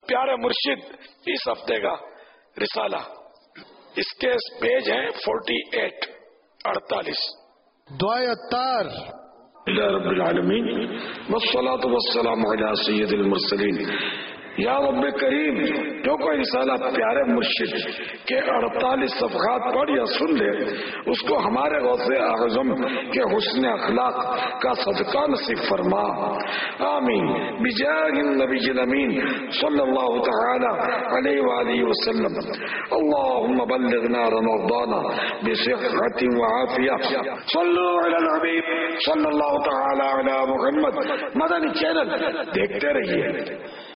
प्यारे मुर्शिद इस हफ्ते का रिसाला, इसके पेज हैं 48 दुआए अत्तार। रब्बिल आलमीन वस्सलातु वस्सलामु अला सय्यिदिल मुरसलीन। या रब्ब करीम, जो कोई रिसाला प्यारे मुर्शिद के 48 सफ़हात पढ़ या सुन ले, उसको हमारे गौसे आज़म के हुस्न अखलाक का सदका नसीब फरमा। आमीन बिजाहिन नबील अमीन सल्लल्लाहु तआला अलैहि व आलिहि वसल्लम। अल्लाहुम्मा बल्लिगना रमज़ाना बिसिहहतिन व आफिया। सल्लु अला हबीब सल्लल्लाहु तआला अला मुहम्मद। मदनी चैनल देखते रहिए।